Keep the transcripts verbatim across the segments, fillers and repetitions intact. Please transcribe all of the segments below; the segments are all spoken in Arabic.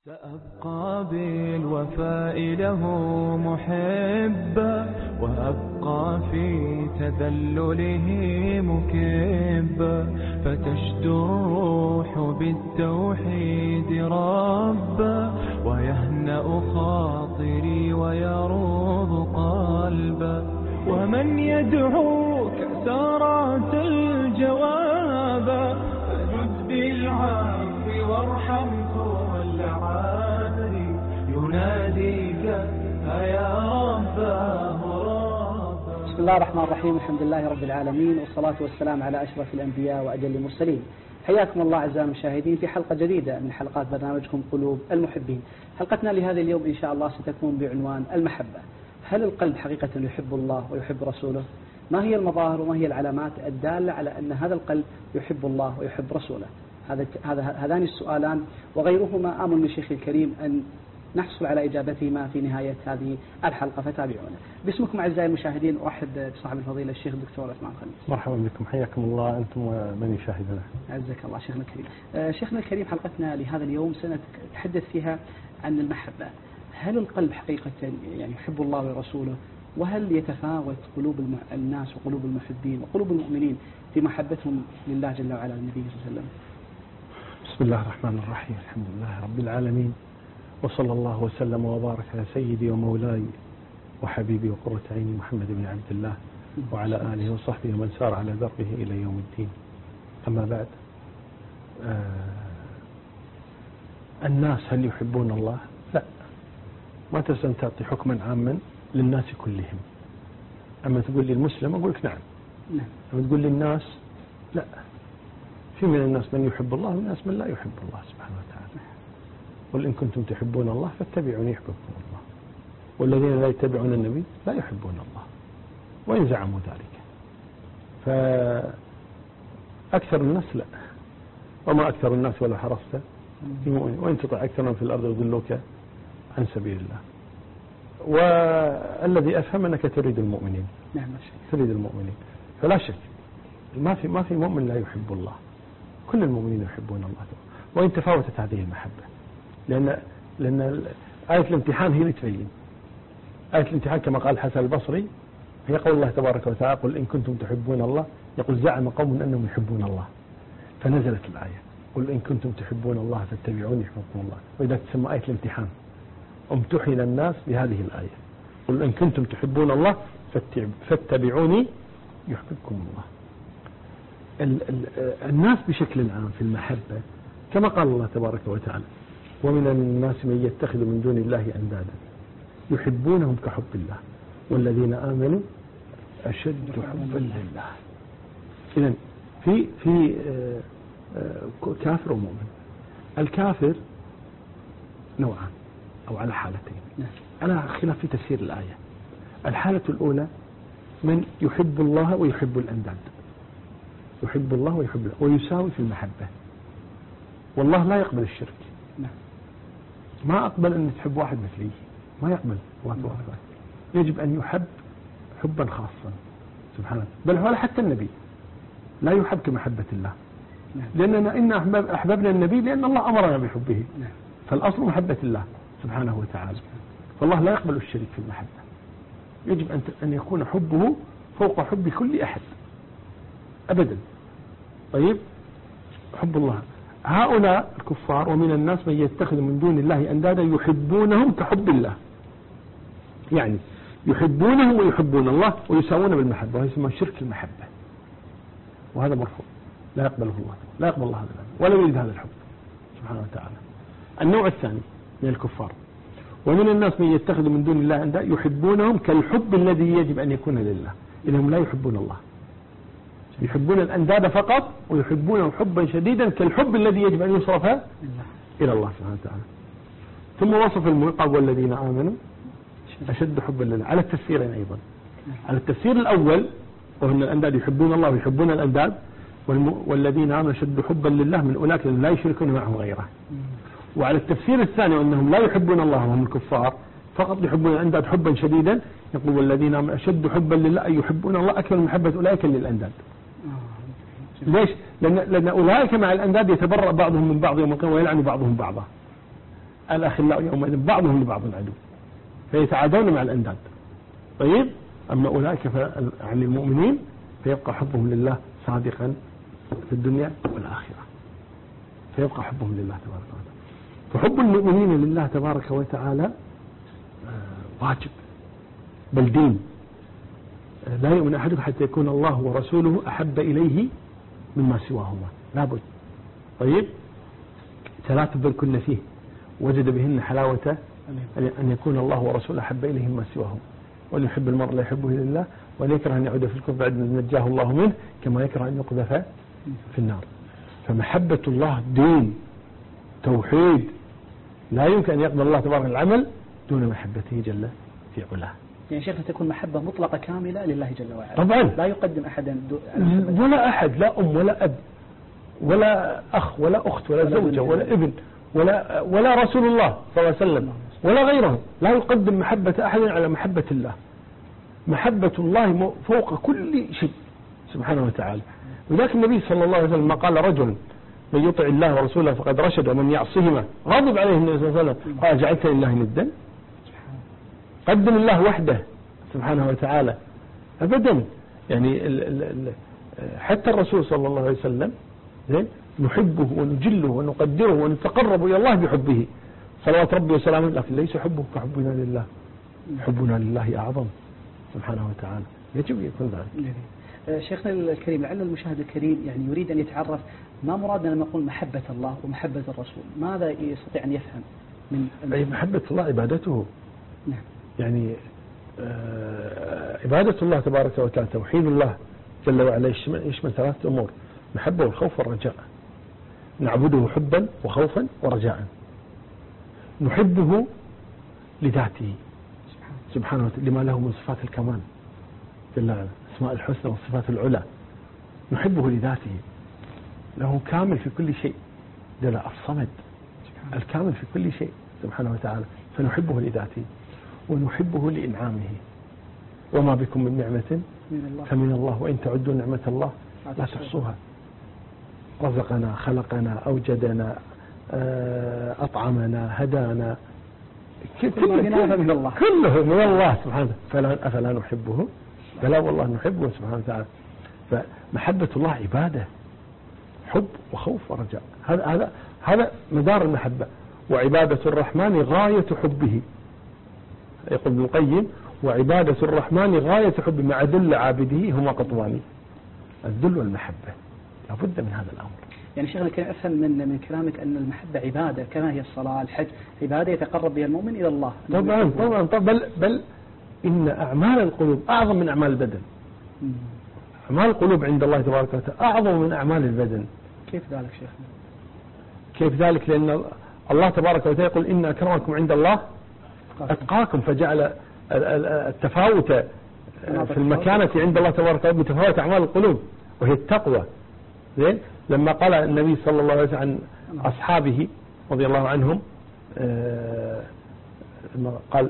سأبقى بالوفاء له محبا، وأبقى في تذلله مكبا، فتشدو الروح بالتوحيد ربا، ويهنأ خاطري ويروض قلبا. ومن يدعوك سارات الجواب، فجد بالعفو وارحم كل عادي، يناديك يا رباه ربا. بسم الله الرحمن الرحيم، الحمد لله رب العالمين، والصلاة والسلام على أشرف الأنبياء وأجل المرسلين. حياكم الله أعزائي المشاهدين في حلقة جديدة من حلقات برنامجكم قلوب المحبين. حلقتنا لهذا اليوم إن شاء الله ستكون بعنوان المحبة. هل القلب حقيقة يحب الله ويحب رسوله؟ ما هي المظاهر وما هي العلامات الدالة على أن هذا القلب يحب الله ويحب رسوله؟ هذا هذا هذان السؤالان وغيرهما آمل من شيخ الكريم أن نحصل على إجابتهما في نهاية هذه الحلقة، فتابعونا. باسمكم أعزائي المشاهدين أرحب بصاحب الفضيلة الشيخ الدكتور عثمان خميس. مرحبا بكم، حياكم الله أنتم ومن يشاهدنا. عزك الله شيخنا الكريم. آه شيخنا الكريم، حلقتنا لهذا اليوم سنتحدث فيها عن المحبة. هل القلب حقيقة يعني يحب الله ورسوله؟ وهل يتفاوت قلوب الناس وقلوب المحبين وقلوب المؤمنين في محبتهم لله جل وعلا والنبي صلى الله عليه وسلم؟ بسم الله الرحمن الرحيم، الحمد لله رب العالمين، وصلى الله وسلم وبارك على سيدي ومولاي وحبيبي وقرة عيني محمد بن عبد الله وعلى آله وصحبه ومن سار على دربه إلى يوم الدين. أما بعد، آه الناس هل يحبون الله؟ لا، ما تستطيع تعطي حكما عاما للناس كلهم. أما تقول لي المسلم أقول لك نعم. نعم. أما تقول لي الناس لا، في من الناس من يحب الله ومن الناس من لا يحب الله سبحانه وتعالى. قل إن كنتم تحبون الله فاتبعوني يحببكم الله، والذين لا يتبعون النبي لا يحبون الله وإن زعموا ذلك. فأكثر الناس لا، وما أكثر الناس ولا حرصت بمؤمن، وإن تطع أكثر من في الأرض يضلوك عن سبيل الله. والذي أفهم أنك تريد المؤمنين. نعم. تريد المؤمنين، فلا شك ما في ما في مؤمن لا يحب الله، كل المؤمنين يحبون الله، وإن تفاوتت هذه المحبة، لأن لأن آية الامتحان هي اللي تبين. آية الامتحان كما قال الحسن البصري هي قول الله تبارك وتعالى: قل إن كنتم تحبون الله، يقول زعم قوم أنهم يحبون الله، فنزلت الآية: قل إن كنتم تحبون الله فاتبعوني يحببكم الله. وإذا تسمى آية الامتحان امتحن الناس بهذه الآية: قل إن كنتم تحبون الله فاتبعوني يحببكم الله. ال ال الناس بشكل عام في المحبة كما قال الله تبارك وتعالى: ومن الناس من يتخذ من دون الله أندادا يحبونهم كحب الله والذين آمنوا أشد حبا لله. إذن في في كافر ومؤمن. الكافر نوعان أو على حالتين على خلاف في تفسير الآية. الحالة الأولى من يحب الله ويحب الأنداد، يحب الله ويحب الله ويساوي في المحبة، والله لا يقبل الشرك. ما أقبل أن تحب واحد مثلي، ما يقبل واحد واحد. يجب أن يحب حبا خاصا سبحانه، بل ولا حتى النبي لا يحب كمحبة الله، لأننا إن أحببنا النبي لأن الله أمرنا بحبه، فالأصل محبة الله سبحانه وتعالى. فالله لا يقبل الشرك في المحبة. يجب أن أن يكون حبه فوق حب كل أحد أبدا. طيب، حب الله. هؤلاء الكفار: ومن الناس من يتخذ من دون الله أندادا يحبونهم كحب الله، يعني يحبونهم ويحبون الله ويساوون بالمحبة، وهي اسمها شرك المحبة، وهذا مرفوض لا يقبله الله، لا يقبل الله هذا ولا يريد هذا الحب سبحانه وتعالى. النوع الثاني من الكفار: ومن الناس من يتخذ من دون الله أندادا يحبونهم كالحب الذي يجب أن يكون لله، إنهم لا يحبون الله، يحبون الأنداد فقط، ويحبونه حبا شديدا كالحب الذي يجب أن يصرف إلى الله سبحانه وتعالى. ثم وصف المعقب: والذين آمنوا أشد حبا لله، على التفسيرين أيضا. على التفسير الأول وأن الأنداد يحبون الله ويحبون الأنداد، والذين آمنوا أشد حبا لله من أولئك لا يشركون معه غيره. وعلى التفسير الثاني أنهم لا يحبون الله وهم الكفار، فقط يحبون الأنداد حبا شديدا، يقول: والذين آمنوا أشد حبا لله، أي يحبون الله أكثر من محبة أولئك للأنداد. ليش؟ لأن, لأن أولئك مع الأنداد يتبرأ بعضهم من بعض يوم القيامة ويلعن بعضهم بعضا. الأخلاء يومئذ بعضهم لبعض عدو فيتعادون مع الأنداد. طيب أما أولئك عن المؤمنين فيبقى حبهم لله صادقا في الدنيا والآخرة، فيبقى حبهم لله تبارك وتعالى. فحب المؤمنين لله تبارك وتعالى واجب بل دين. لا يؤمن أحدكم حتى يكون الله ورسوله أحب إليه مما سواهما، لابد. طيب ثلاث ذكرن فيه وجد بهن حلاوة أن يكون الله ورسوله أحب إليه مما سواهما، وأن يحب المرء لا يحبه إلا الله، وأن يكره أن يعود في الكفر بعد أن نجاه الله منه، كما يكره أن يقذف في النار. فمحبة الله دين توحيد، لا يمكن أن يقبل الله تبارك العمل دون محبته جل في علاه. يعني شيخنا تكون محبة مطلقة كاملة لله جل وعلا، طبعا لا يقدم أحدا ولا أحد، لا أم ولا أب ولا أخ ولا أخت ولا زوجة ولا ابن ولا ولا رسول الله صلى الله عليه وسلم ولا غيره، لا يقدم محبة أحد على محبة الله. محبة الله فوق كل شيء سبحانه وتعالى. ولكن النبي صلى الله عليه وسلم ما قال رجل من يطع الله ورسوله فقد رشد ومن يعصهما غضب عليه النبي صلى الله عليه وسلم قال جعلت لله ندا؟ قدم الله وحده سبحانه وتعالى أبدا. يعني ال ال ال حتى الرسول صلى الله عليه وسلم نحبه ونجله ونقدره ونتقرب إلى الله بحبه صلوات ربي وسلامه، لكن ليس حبه كحبنا لله، حبنا لله أعظم سبحانه وتعالى، يجب يكون ذلك. شيخنا الكريم، لعل المشاهد الكريم يعني يريد أن يتعرف ما مرادنا لما نقول محبة الله ومحبة الرسول، ماذا يستطيع أن يفهم من أي محبة الله عبادته. نعم. يعني آه عبادة الله تبارك وتعالى توحيد الله جل وعلا يشمل ثلاثة أمور: محبة والخوف والرجاء. نعبده حبا وخوفا ورجاء. نحبه لذاته سبحانه وتعالى لما له من صفات الكمال جل وعلا، اسماء الحسنى والصفات العلى. نحبه لذاته، له كامل في كل شيء، جل الصمد الكامل في كل شيء سبحانه وتعالى، فنحبه لذاته. ونحبه لإنعامه، وما بكم من نعمة فمن الله وإن تعدوا نعمة الله لا تحصوها. رزقنا، خلقنا، أوجدنا، أطعمنا، هدانا، كله من الله، كله من الله سبحانه. فلا أفلا نحبه؟ فلا والله نحبه سبحانه وتعالى. فمحبة الله عبادة، حب وخوف ورجاء، هذا هذا هذا مدار المحبة. وعبادة الرحمن غاية حبه، يقول ابن القيم: وعبادة الرحمن غاية حبه مع ذل عابده هما قطوان، الذل والمحبة، لابد من هذا الأمر. يعني شيخنا الكريم، أفهم من من كلامك أن المحبة عبادة كما هي الصلاة، الحج، عبادة يتقرب بها المؤمن إلى الله. طبعا طبعا طبعا بل بل إن أعمال القلوب أعظم من أعمال البدن. مم. أعمال القلوب عند الله تبارك وتعالى أعظم من أعمال البدن. كيف ذلك شيخنا؟ كيف ذلك؟ لأن الله تبارك وتعالى يقول: إن أكرمكم عند الله أتقاكم، فجعل التفاوت في المكانة عند الله تبارك وتعالى بتفاوت أعمال القلوب، وهي التقوى. زين؟ لما قال النبي صلى الله عليه وسلم عن أصحابه رضي الله عنهم، قال: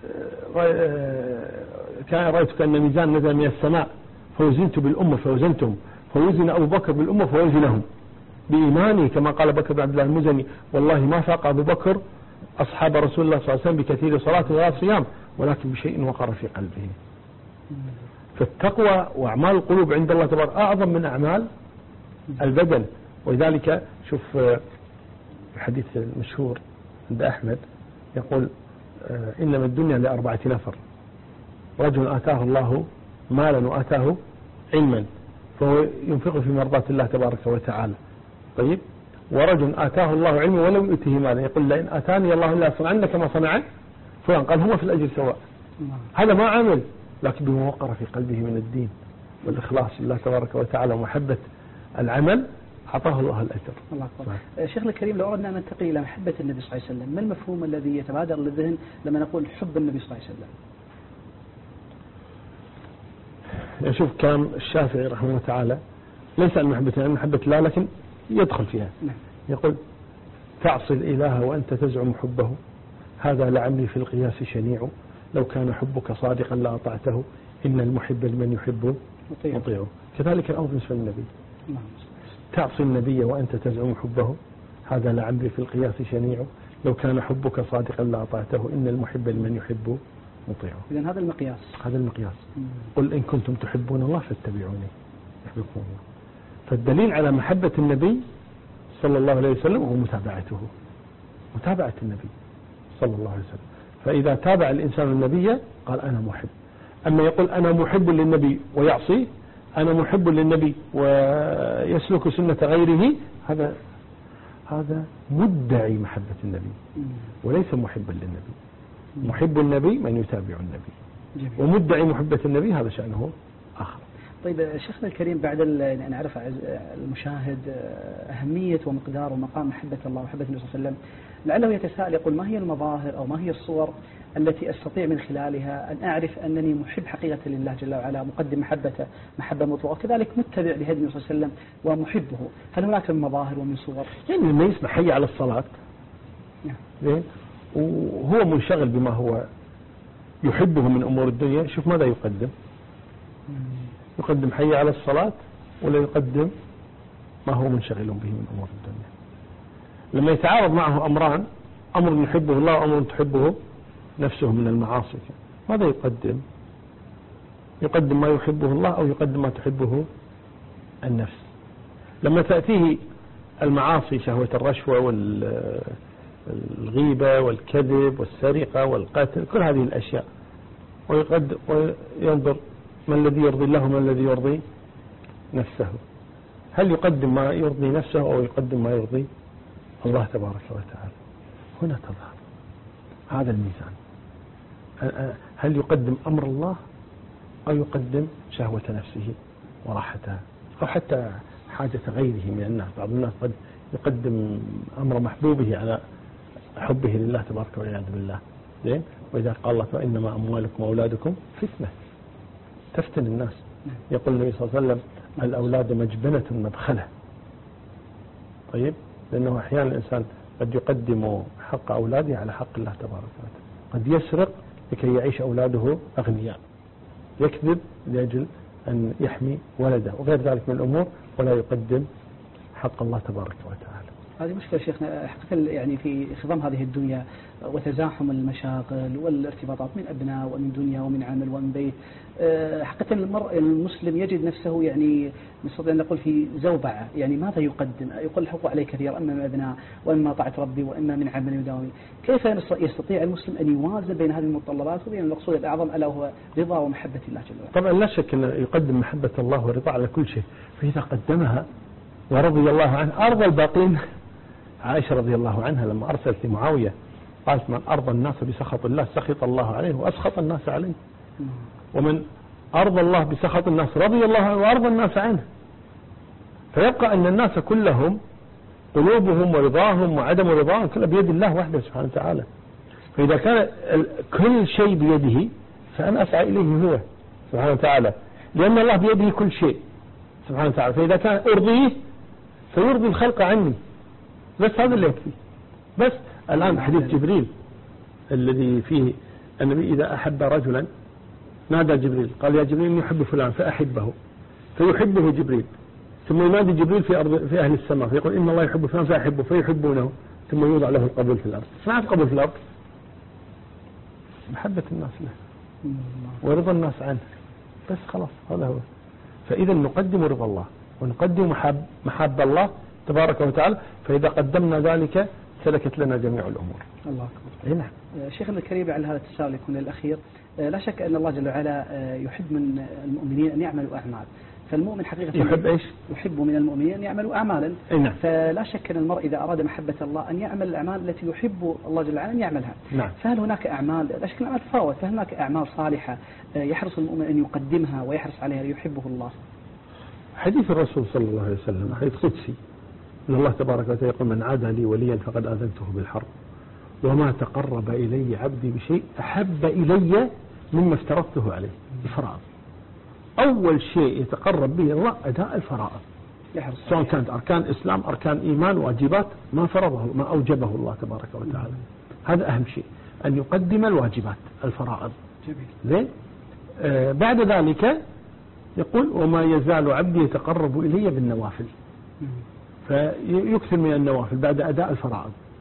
كان رأيت كأن ميزان نزل من السماء فوزنت بالأمة فوزنتهم، فوزن أبو بكر بالأمة فوزنهم بإيمانه، كما قال بكر بن عبد الله المزني: والله ما فاق أبو بكر أصحاب رسول الله صلى الله عليه وسلم بكثير صلاة ولا صيام، ولكن بشيء وقر في قلبه. فالتقوى وأعمال القلوب عند الله تبارك أعظم من أعمال البدن. ولذلك شوف الحديث المشهور عند أحمد يقول: إنما الدنيا لأربعة نفر: رجل آتاه الله مالا وآتاه علما فهو ينفق في مرضات الله تبارك وتعالى. طيب، ورجل آتاه الله علما ولم يؤته مالا يقول: لئن آتاني الله لا صنعن كما صنع فلان، قال: هما في الأجر سواء. هذا ما عمل، لكن بما وقر في قلبه من الدين والإخلاص لله تبارك وتعالى ومحبة العمل أعطاه الله الأجر. الله أكبر. شيخنا الكريم، لو أردنا أن ننتقل إلى محبة النبي صلى الله عليه وسلم، ما المفهوم الذي يتبادر للذهن لما نقول حب النبي صلى الله عليه وسلم؟ يشوف كلام الشافعي رحمه الله تعالى، ليس عن محبة عن محبة الله، لكن يدخل فيها. نعم. يقول: تعصي الإله وأنت تزعم حبه، هذا لعمري في القياس شنيع، لو كان حبك صادقا لأطعته، إن المحب لمن يحب مطيعه. كذلك الأمر بالنسبة للنبي. تعصي النبي وأنت تزعم حبه، هذا لعمري في القياس شنيع، لو كان حبك صادقا لأطعته إن المحب لمن يحب مطيعه. إذن هذا المقياس. هذا المقياس. مم. قل إن كنتم تحبون الله فاتبعوني يحببكم الله. فالدليل على محبة النبي صلى الله عليه وسلم هو متابعته، متابعة النبي صلى الله عليه وسلم. فإذا تابع الإنسان النبي قال أنا محب. أما يقول أنا محب للنبي ويعصيه، أنا محب للنبي ويسلك سنة غيره، هذا هذا مدعي محبة النبي وليس محبا للنبي. محب النبي من يتابع النبي. جميل. ومدعي محبة النبي هذا شأنه آخر. طيب شيخنا الكريم، بعد أن عرف المشاهد أهمية ومقدار ومقام محبة الله ومحبة النبي صلى الله عليه وسلم، لعله يتساءل يقول ما هي المظاهر أو ما هي الصور التي أستطيع من خلالها أن أعرف أنني محب حقيقة لله جل وعلا، مقدم محبته محبة مطلقة، وكذلك متبع لهدي النبي صلى الله عليه وسلم ومحبه؟ هل هناك من مظاهر ومن صور؟ يعني لما يسمع حي على الصلاة نعم. وهو منشغل بما هو يحبه من أمور الدنيا، شوف ماذا يقدم. يقدم حي على الصلاة ولا يقدم ما هو منشغل به من أمور الدنيا. لما يتعارض معه أمران، أمر يحبه الله وأمر تحبه نفسه من المعاصي، ماذا يقدم؟ يقدم ما يحبه الله أو يقدم ما تحبه النفس. لما تأتيه المعاصي شهوة الرشوة والغيبة والكذب والسرقة والقتل، كل هذه الأشياء، ويقدم وينظر ما الذي يرضي الله وما الذي يرضي نفسه. هل يقدم ما يرضي نفسه أو يقدم ما يرضي الله تبارك وتعالى؟ هنا تظهر هذا الميزان. هل يقدم أمر الله أو يقدم شهوة نفسه وراحتها أو حتى حاجة غيره من الناس؟ بعض الناس قد يقدم أمر محبوبه على حبه لله تبارك والعياذ بالله. زين. وإذا قال الله فإنما أموالكم وأولادكم فتنة، تفتن الناس. يقول النبي صلى الله عليه وسلم الأولاد مجبنة مبخلة. طيب، لأنه أحيانا الإنسان قد يقدم حق أولاده على حق الله تبارك وتعالى. قد يسرق لكي يعيش أولاده أغنياء، يكذب لأجل أن يحمي ولده، وغير ذلك من الأمور، ولا يقدم حق الله تبارك وتعالى. هذه مشكلة شيخنا حقيقة، يعني في خضم هذه الدنيا وتزاحم المشاغل والارتباطات من أبناء ومن دنيا ومن عمل ومن بيت، حقيقة المرء المسلم يجد نفسه يعني نستطيع أن نقول في زوبعة. يعني ماذا يقدم؟ يقول الحقوق عليه كثير، أما من أبناء وإما طاعة ربي وإما من عمل وداومي. كيف يستطيع المسلم أن يوازن بين هذه المتطلبات وبين المقصود الأعظم ألا هو رضا ومحبة الله جل وعلا؟ طبعا لا شك أن يقدم محبة الله ورضا على كل شيء، فإذا قدمها ورضي الله عنه أرضى الباقين. عائشة رضي الله عنها لما أرسلت لمعاوية قالت من أرضى الناس بسخط الله سخط الله عليه وأسخط الناس عليه، ومن أرضى الله بسخط الناس رضي الله عنه وأرضى الناس عنه. فيبقى أن الناس كلهم قلوبهم ورضاهم وعدم رضاهم كله بيد الله وحده سبحانه وتعالى. فإذا كان كل شيء بيده فأنا أسعى إليه هو سبحانه وتعالى، لأن الله بيده كل شيء سبحانه وتعالى. فإذا كان أرضيه فيرضي الخلق عني، بس هذا اللي يكفي. بس الآن حديث جبريل الذي فيه النبي إذا أحب رجلا نادى جبريل قال يا جبريل إني أحب فلان فأحبه، فيحبه جبريل، ثم ينادي جبريل في أرض في أهل السماء فيقول إن الله يحب فلان فأحبه فيحبونه، ثم يوضع له القبول في الأرض. ما القبول في الأرض؟ محبة الناس له ورضا الناس عنه، بس خلاص هذا هو. فإذا نقدم رضا الله ونقدم محب محب الله تبارك وتعالى، فإذا قدمنا ذلك سلكت لنا جميع الأمور. الله أكبر. نعم. شيخنا الكريم، على هذا التساؤل يكون الأخير، لا شك أن الله جل وعلا يحب من المؤمنين أن يعملوا أعمال، فالمؤمن حقيقة يحب إيش؟ يحب من المؤمنين أن يعملوا أعمالا. نعم. فلا شك أن المرء إذا أراد محبة الله أن يعمل الأعمال التي يحب الله جل وعلا أن يعملها. نعم. فهل هناك أعمال، لا شك الأعمال تفاوت، فهل هناك أعمال صالحة يحرص المؤمن أن يقدمها ويحرص عليها ليحبه الله؟ حديث الرسول صلى الله عليه وسلم حديث قدسي أن الله تبارك وتعالى يقول من عادى لي وليا فقد آذنته بالحرب وما تقرب إلي عبدي بشيء أحب إلي مما افترضته عليه. الفرائض أول شيء يتقرب به الله أداء الفرائض، سواء كانت أركان إسلام أركان إيمان واجبات ما فرضه ما أوجبه الله تبارك وتعالى. هذا أهم شيء، أن يقدم الواجبات الفرائض. جميل. آه بعد ذلك يقول وما يزال عبدي يتقرب إلي بالنوافل، فيكثر من النوافل بعد أداء الفرائض.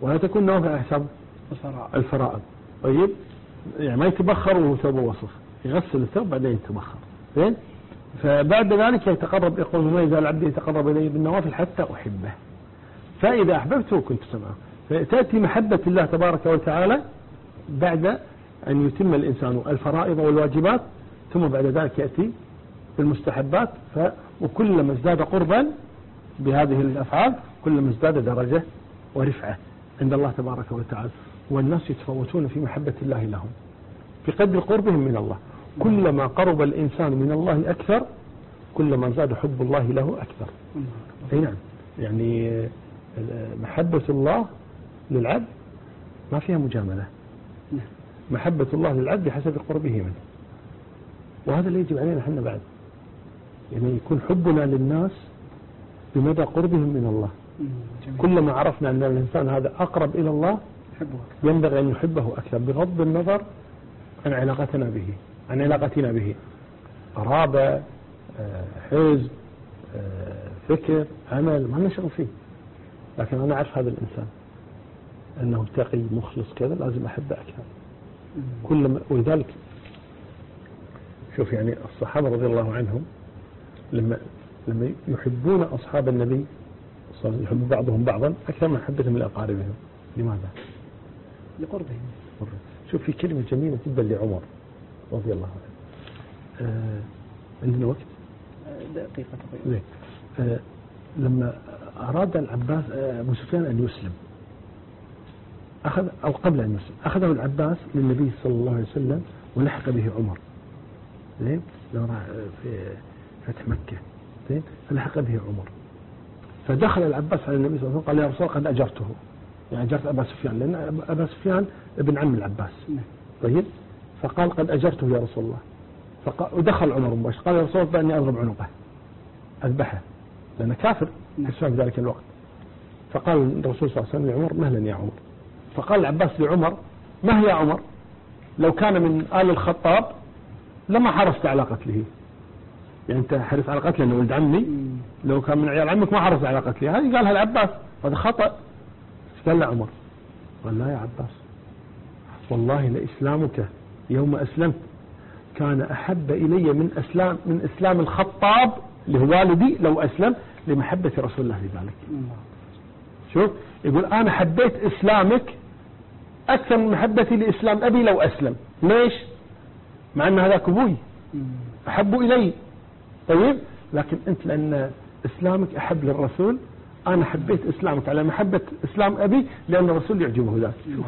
ولا تكون نوافل على حساب الفرائض. طيب يعني ما يتبخر وهو ثوبه وسخ، يغسل الثوب بعدين يتبخر. زين. فبعد ذلك يتقرب، يقول ما يزال العبد يتقرب إلي بالنوافل حتى أحبه، فإذا أحببته كنت سمعه. فتأتي محبة الله تبارك وتعالى بعد أن يتم الإنسان الفرائض والواجبات، ثم بعد ذلك يأتي بالمستحبات. ف وكلما ازداد قربا بهذه الأفعال كلما ازداد درجة ورفعة عند الله تبارك وتعالى. والناس يتفاوتون في محبة الله لهم بقدر قربهم من الله. كلما قرب الإنسان من الله أكثر كلما زاد حب الله له أكثر. أي نعم. يعني محبة الله للعبد ما فيها مجاملة. محبة الله للعبد بحسب قربه منه، وهذا اللي يجب علينا احنا بعد، يعني يكون حبنا للناس بمدى قربهم من الله. كلما عرفنا أن الإنسان هذا أقرب إلى الله ينبغي أن يحبه أكثر، بغض النظر عن علاقتنا به عن علاقتنا به قرابة، حزب، فكر، عمل، ما نشغل فيه. لكن أنا أعرف هذا الإنسان أنه تقي مخلص كذا، لازم أحبه أكثر. كلما ولذلك شوف يعني الصحابة رضي الله عنهم لما لما يحبون أصحاب النبي صار يحب بعضهم بعضا أكثر من محبتهم لأقاربهم. لماذا؟ لقربهم. شوف في كلمة جميلة جدا لعمر رضي الله عنه. آه عندنا وقت؟ دقيقة تقريبا. آه لما أراد العباس آه أبو سفيان أن يسلم، أخذ أو قبل أن يسلم أخذه العباس للنبي صلى الله عليه وسلم ولحق به عمر. زين. لو راح في فتح مكة. زين. فلحق به عمر، فدخل العباس على النبي صلى الله عليه وسلم قال يا رسول الله قد أجرته، يعني أجرت أبا سفيان، لأن أبا سفيان ابن عم العباس. طيب. فقال قد أجرته يا رسول الله. فقال ودخل عمر مباشر قال يا رسول الله بأني أضرب عنقه أذبحه لأنه كافر في ذلك الوقت. فقال الرسول صلى الله عليه وسلم لعمر مهلا يا عمر. فقال العباس لعمر ما هي يا عمر، لو كان من آل الخطاب لما حرصت على قتله، يعني أنت حرص على قتله لأنه ولد عمي، لو كان من عيال عمك ما حرصت على قتله. هذه قالها العباس، هذا خطأ. قال له عمر قال لا يا عباس والله لإسلامك يوم أسلمت كان أحب إلي من أسلام من إسلام الخطاب اللي هو والدي لو أسلم لمحبة رسول الله لذلك. شوف يقول أنا حبيت إسلامك أكثر من محبتي لإسلام أبي لو أسلم. ليش؟ مع أن هذاك أبوي أحب إلي. طيب لكن أنت لأن إسلامك أحب للرسول، أنا حبيت إسلامك على محبة إسلام أبي لأن الرسول يعجبه ذلك. شوف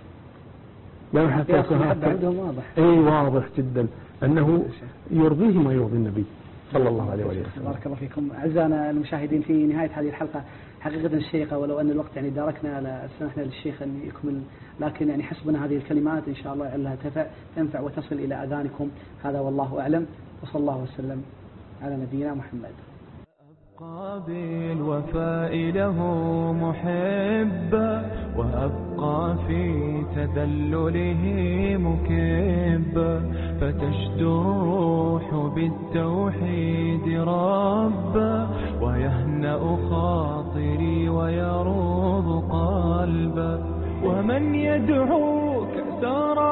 يعني حتى عندهم واضح. أي واضح جدا أنه يرضيه ما يرضي النبي صلى الله عليه وسلم. بارك الله فيكم. أعزائنا المشاهدين في نهاية هذه الحلقة حقيقة الشيقة، ولو أن الوقت يعني داركنا لسمحنا للشيخ أن يكمل، لكن يعني حسبنا هذه الكلمات إن شاء الله لها تنفع تنفع وتصل إلى أذانكم. هذا والله أعلم، وصلى الله وسلم على نبينا محمد. أبقى بالوفاء له محبا، وأبقى في تذلله مكبا، فتشدو الروح بالتوحيد ربا، ويهنأ خاطري ويروض قلبا. ومن يدعوك سار